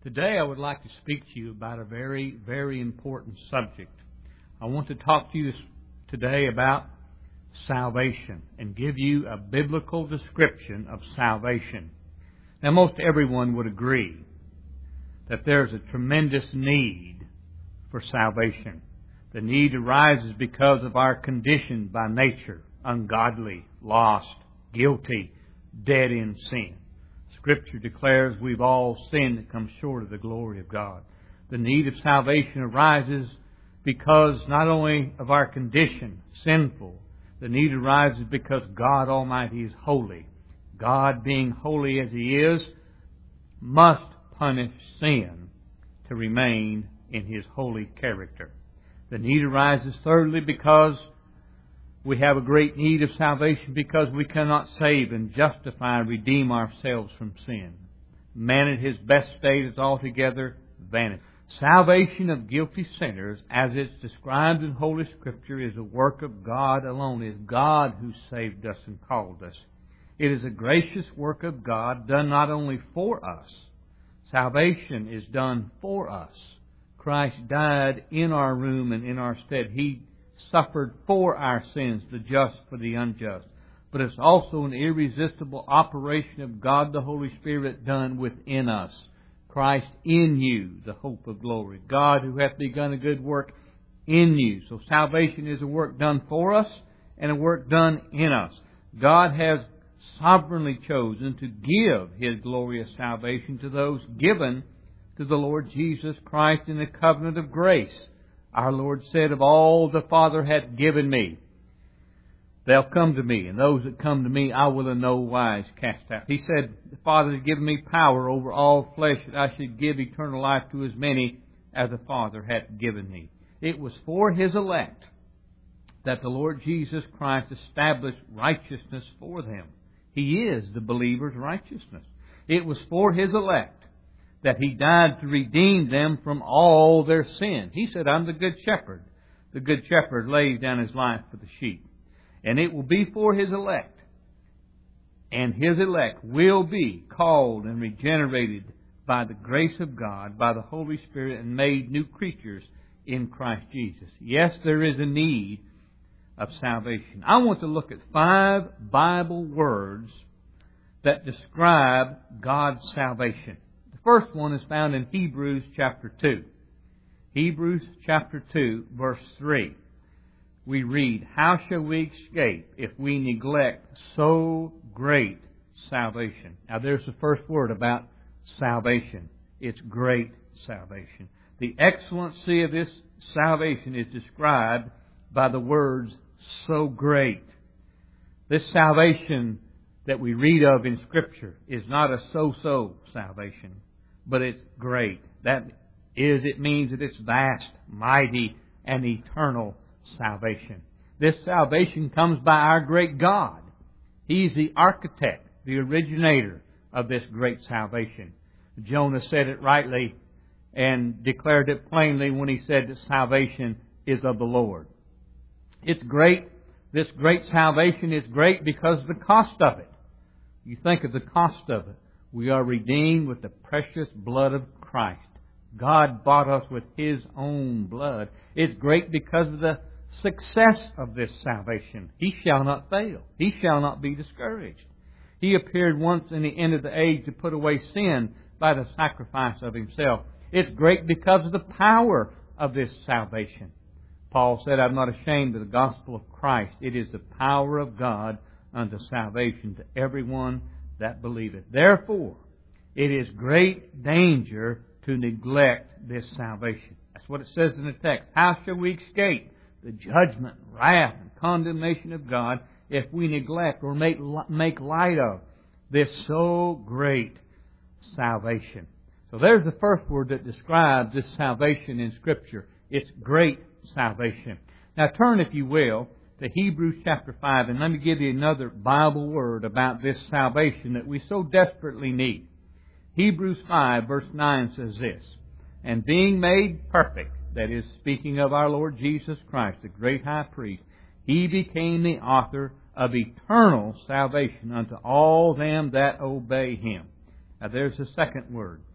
Today I would like to speak to you about a very, very important subject. I want to talk to you today about salvation and give you a biblical description of salvation. Now, most everyone would agree that there's a tremendous need for salvation. The need arises because of our condition by nature, ungodly, lost, guilty, dead in sin. Scripture declares we've all sinned and come short of the glory of God. The need of salvation arises because not only of our condition, sinful, the need arises because God Almighty is holy. God, being holy as He is, must punish sin to remain in His holy character. The need arises thirdly because we have a great need of salvation because we cannot save and justify and redeem ourselves from sin. Man at his best state is altogether vanity. Salvation of guilty sinners, as it's described in Holy Scripture, is a work of God alone. It is God who saved us and called us. It is a gracious work of God done not only for us. Salvation is done for us. Christ died in our room and in our stead. He suffered for our sins, the just for the unjust. But it's also an irresistible operation of God the Holy Spirit done within us. Christ in you, the hope of glory. God who hath begun a good work in you. So salvation is a work done for us and a work done in us. God has sovereignly chosen to give His glorious salvation to those given to the Lord Jesus Christ in the covenant of grace. Our Lord said, of all the Father hath given me, they'll come to me, and those that come to me I will in no wise cast out. He said, the Father has given me power over all flesh, that I should give eternal life to as many as the Father hath given me. It was for His elect that the Lord Jesus Christ established righteousness for them. He is the believer's righteousness. It was for His elect that He died to redeem them from all their sin. He said, I'm the good shepherd. The good shepherd lays down his life for the sheep. And it will be for His elect. And His elect will be called and regenerated by the grace of God, by the Holy Spirit, and made new creatures in Christ Jesus. Yes, there is a need of salvation. I want to look at 5 Bible words that describe God's salvation. First one is found in Hebrews chapter 2. Hebrews chapter 2, verse 3. We read, how shall we escape if we neglect so great salvation? Now there's the first word about salvation. It's great salvation. The excellency of this salvation is described by the words, so great. This salvation that we read of in Scripture is not a so-so salvation, but it's great. That is, it means that it's vast, mighty, and eternal salvation. This salvation comes by our great God. He's the architect, the originator of this great salvation. Jonah said it rightly and declared it plainly when he said that salvation is of the Lord. It's great. This great salvation is great because of the cost of it. You think of the cost of it. We are redeemed with the precious blood of Christ. God bought us with His own blood. It's great because of the success of this salvation. He shall not fail. He shall not be discouraged. He appeared once in the end of the age to put away sin by the sacrifice of Himself. It's great because of the power of this salvation. Paul said, I'm not ashamed of the gospel of Christ. It is the power of God unto salvation to everyone that believeth. Therefore, it is great danger to neglect this salvation. That's what it says in the text. How shall we escape the judgment, wrath, and condemnation of God if we neglect or make light of this so great salvation? So there's the first word that describes this salvation in Scripture. It's great salvation. Now turn, if you will, to Hebrews chapter 5, and let me give you another Bible word about this salvation that we so desperately need. Hebrews 5, verse 9 says this, and being made perfect, that is, speaking of our Lord Jesus Christ, the great high priest, He became the author of eternal salvation unto all them that obey Him. Now there's the second word,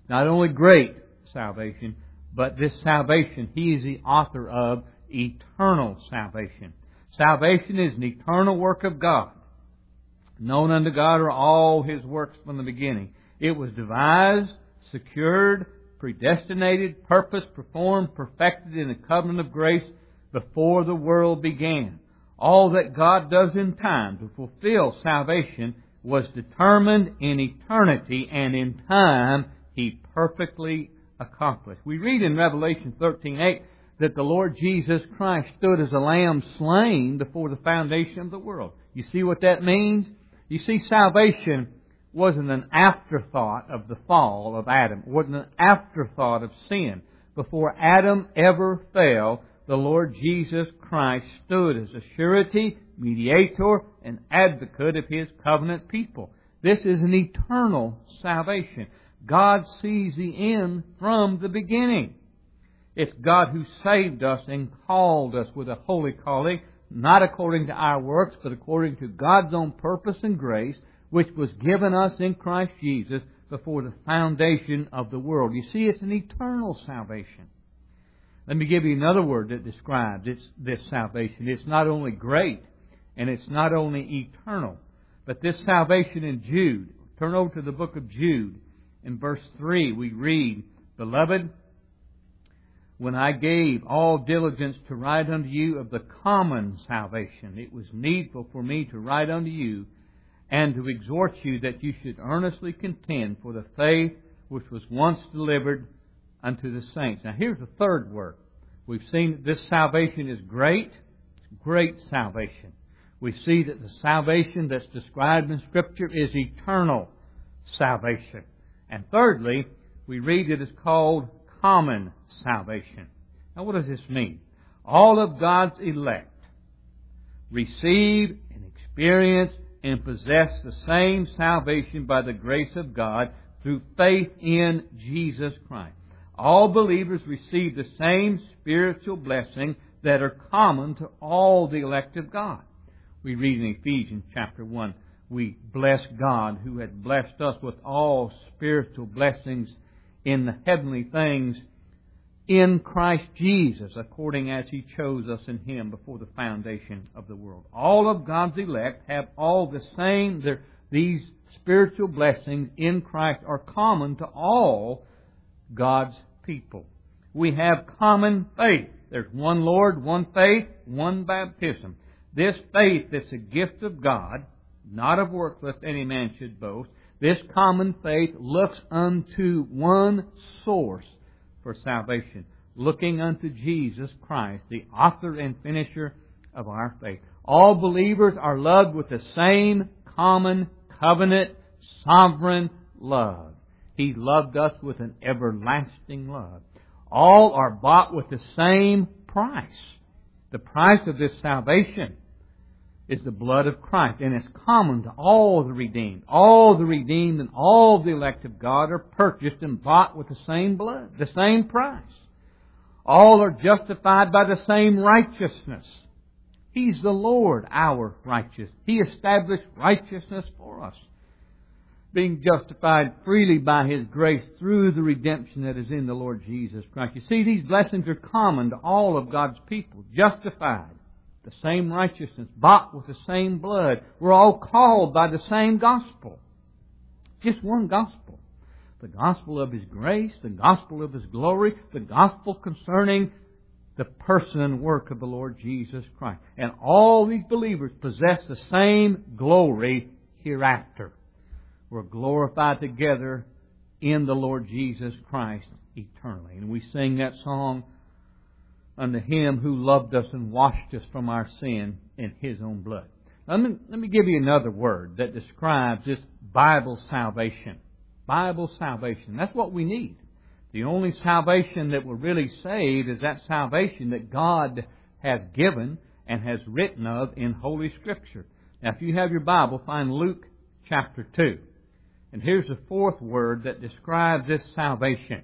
Not only great salvation, but this salvation, He is the author of eternal salvation. Salvation is an eternal work of God. Known unto God are all His works from the beginning. It was devised, secured, predestinated, purposed, performed, perfected in the covenant of grace before the world began. All that God does in time to fulfill salvation was determined in eternity, and in time He perfectly accomplished. We read in Revelation 13:8 that the Lord Jesus Christ stood as a lamb slain before the foundation of the world. You see what that means? You see, salvation wasn't an afterthought of the fall of Adam. It wasn't an afterthought of sin. Before Adam ever fell, the Lord Jesus Christ stood as a surety, mediator, and advocate of His covenant people. This is an eternal salvation. God sees the end from the beginning. It's God who saved us and called us with a holy calling, not according to our works, but according to God's own purpose and grace, which was given us in Christ Jesus before the foundation of the world. You see, it's an eternal salvation. Let me give you another word that describes this salvation. It's not only great, and it's not only eternal, but this salvation in Jude. Turn over to the book of Jude. In verse 3 we read, Beloved, when I gave all diligence to write unto you of the common salvation, it was needful for me to write unto you and to exhort you that you should earnestly contend for the faith which was once delivered unto the saints. Now here's the third word. We've seen that this salvation is great salvation. We see that the salvation that's described in Scripture is eternal salvation. And thirdly, we read it is called common salvation. Now what does this mean? All of God's elect receive and experience and possess the same salvation by the grace of God through faith in Jesus Christ. All believers receive the same spiritual blessing that are common to all the elect of God. We read in Ephesians chapter 1, we bless God who had blessed us with all spiritual blessings in the heavenly things in Christ Jesus, according as He chose us in Him before the foundation of the world. All of God's elect have all the same, these spiritual blessings in Christ are common to all God's people. We have common faith. There's one Lord, one faith, one baptism. This faith that's a gift of God, not of works lest any man should boast. This common faith looks unto one source for salvation, looking unto Jesus Christ, the author and finisher of our faith. All believers are loved with the same common covenant, sovereign love. He loved us with an everlasting love. All are bought with the same price. The price of this salvation is the blood of Christ, and it's common to all the redeemed. All the redeemed and all the elect of God are purchased and bought with the same blood, the same price. All are justified by the same righteousness. He's the Lord, our righteous. He established righteousness for us, being justified freely by His grace through the redemption that is in the Lord Jesus Christ. You see, these blessings are common to all of God's people, justified. The same righteousness, bought with the same blood. We're all called by the same gospel. Just one gospel. The gospel of His grace, the gospel of His glory, the gospel concerning the person and work of the Lord Jesus Christ. And all these believers possess the same glory hereafter. We're glorified together in the Lord Jesus Christ eternally. And we sing that song, unto Him who loved us and washed us from our sin in His own blood. Now, let me give you another word that describes this Bible salvation. Bible salvation. That's what we need. The only salvation that will really save is that salvation that God has given and has written of in Holy Scripture. Now, if you have your Bible, find Luke chapter 2. And here's the fourth word that describes this salvation.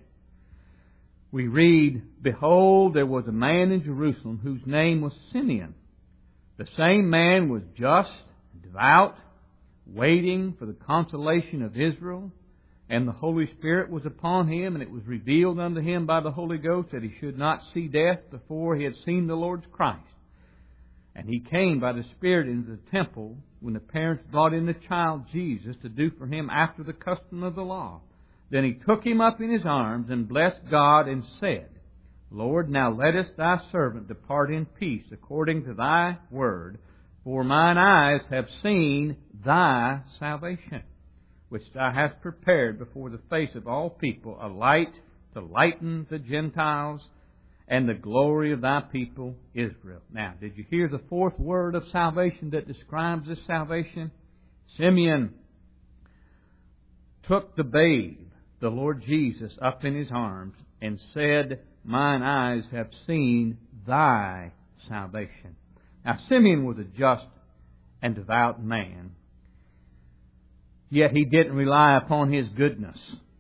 We read, Behold, there was a man in Jerusalem whose name was Simeon. The same man was just, devout, waiting for the consolation of Israel, And the Holy Spirit was upon him, and it was revealed unto him by the Holy Ghost that he should not see death before he had seen the Lord's Christ. And he came by the Spirit into the temple when the parents brought in the child Jesus to do for him after the custom of the law. Then he took him up in his arms and blessed God and said, Lord, now lettest thy servant depart in peace according to thy word, for mine eyes have seen thy salvation, which thou hast prepared before the face of all people, a light to lighten the Gentiles, and the glory of thy people Israel. Now, did you hear the fourth word of salvation that describes this salvation? Simeon took the babe, the Lord Jesus, up in his arms and said, mine eyes have seen thy salvation. Now, Simeon was a just and devout man, yet he didn't rely upon his goodness.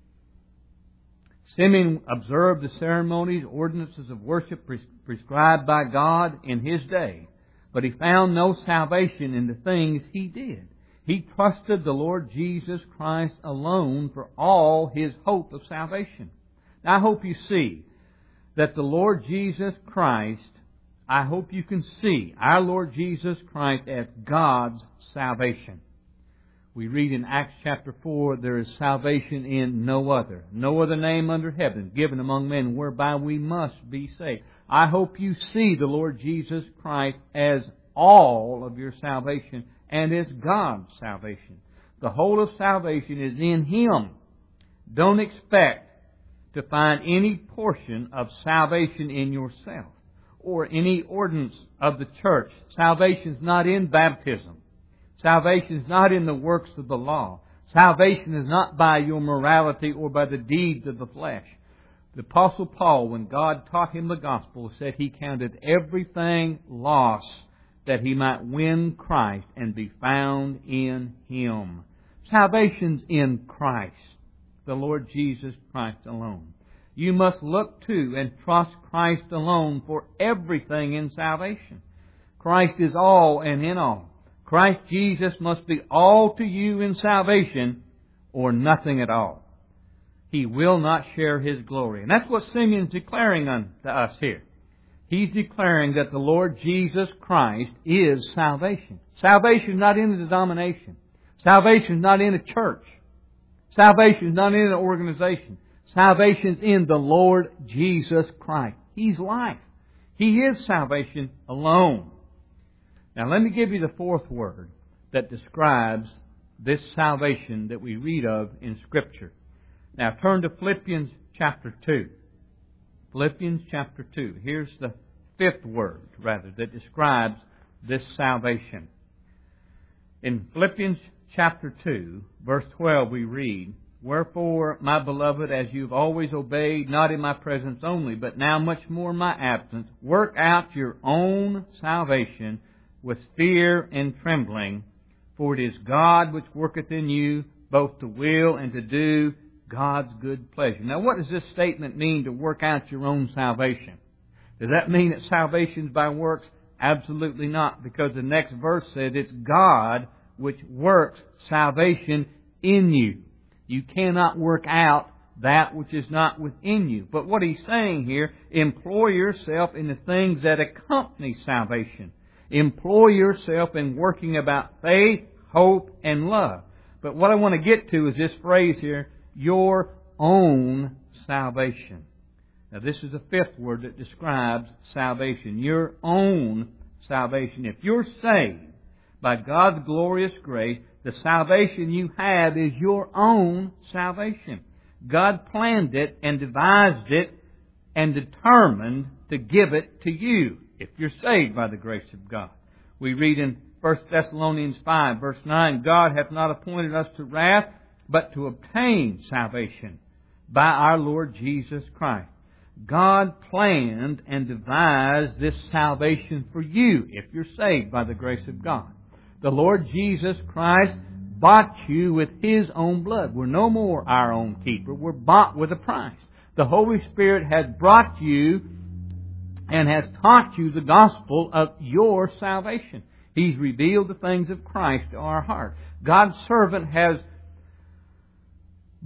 Simeon observed the ceremonies, ordinances of worship prescribed by God in his day, but he found no salvation in the things he did. He trusted the Lord Jesus Christ alone for all his hope of salvation. Now, I hope you see that the Lord Jesus Christ, I hope you can see our Lord Jesus Christ as God's salvation. We read in Acts chapter 4, there is salvation in no other name under heaven given among men whereby we must be saved. I hope you see the Lord Jesus Christ as all of your salvation and as God's salvation. The whole of salvation is in Him. Don't expect to find any portion of salvation in yourself or any ordinance of the church. Salvation is not in baptism. Salvation is not in the works of the law. Salvation is not by your morality or by the deeds of the flesh. The Apostle Paul, when God taught him the gospel, said he counted everything loss that he might win Christ and be found in Him. Salvation's in Christ, the Lord Jesus Christ alone. You must look to and trust Christ alone for everything in salvation. Christ is all and in all. Christ Jesus must be all to you in salvation or nothing at all. He will not share His glory. And that's what Simeon's declaring unto us here. He's declaring that the Lord Jesus Christ is salvation. Salvation is not in a denomination. Salvation is not in a church. Salvation is not in an organization. Salvation is in the Lord Jesus Christ. He's life. He is salvation alone. Now let me give you the fourth word that describes this salvation that we read of in Scripture. Now turn to Philippians chapter 2. Philippians chapter 2. Here's the fifth word, rather, that describes this salvation. In Philippians chapter 2, verse 12, we read, Wherefore, my beloved, as you've always obeyed, not in my presence only, but now much more in my absence, work out your own salvation with fear and trembling, for it is God which worketh in you both to will and to do God's good pleasure. Now, what does this statement mean, to work out your own salvation? Does that mean that salvation is by works? Absolutely not, because the next verse says it's God which works salvation in you. You cannot work out that which is not within you. But what he's saying here, employ yourself in the things that accompany salvation. Employ yourself in working about faith, hope, and love. But what I want to get to is this phrase here, your own salvation. Now this is the fifth word that describes salvation. Your own salvation. If you're saved by God's glorious grace, the salvation you have is your own salvation. God planned it and devised it and determined to give it to you if you're saved by the grace of God. We read in 1 Thessalonians 5, verse 9, God hath not appointed us to wrath, but to obtain salvation by our Lord Jesus Christ. God planned and devised this salvation for you if you're saved by the grace of God. The Lord Jesus Christ bought you with His own blood. We're no more our own keeper. We're bought with a price. The Holy Spirit has brought you and has taught you the gospel of your salvation. He's revealed the things of Christ to our heart. God's servant has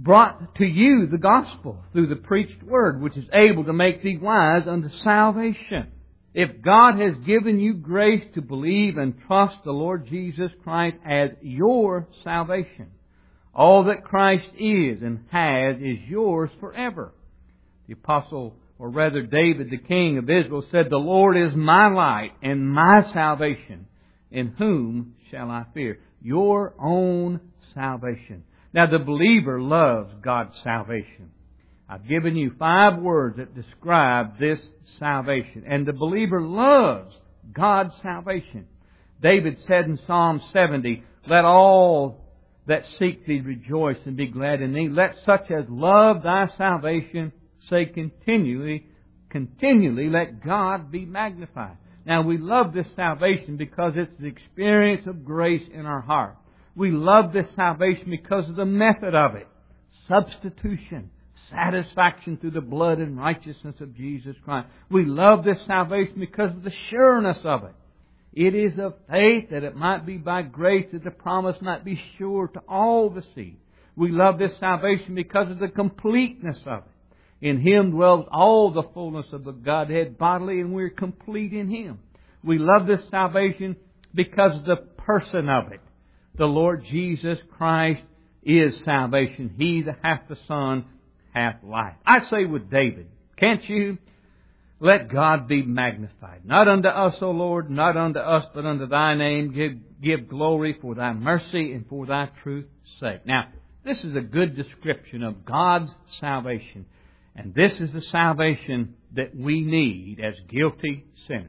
brought to you the gospel through the preached word, which is able to make thee wise unto salvation. If God has given you grace to believe and trust the Lord Jesus Christ as your salvation, all that Christ is and has is yours forever. The apostle, or rather David, the king of Israel, said, the Lord is my light and my salvation. In whom shall I fear? Your own salvation. Now the believer loves God's salvation. I've given you 5 words that describe this salvation. And the believer loves God's salvation. David said in Psalm 70, let all that seek thee rejoice and be glad in thee. Let such as love thy salvation say continually let God be magnified. Now we love this salvation because it's the experience of grace in our heart. We love this salvation because of the method of it. Substitution. Satisfaction through the blood and righteousness of Jesus Christ. We love this salvation because of the sureness of it. It is of faith that it might be by grace that the promise might be sure to all the seed. We love this salvation because of the completeness of it. In Him dwells all the fullness of the Godhead bodily, and we're complete in Him. We love this salvation because of the person of it. The Lord Jesus Christ is salvation. He that hath the Son hath life. I say with David, can't you? Let God be magnified. Not unto us, O Lord, not unto us, but unto Thy name. Give glory for Thy mercy and for Thy truth's sake. Now, this is a good description of God's salvation. And this is the salvation that we need as guilty sinners.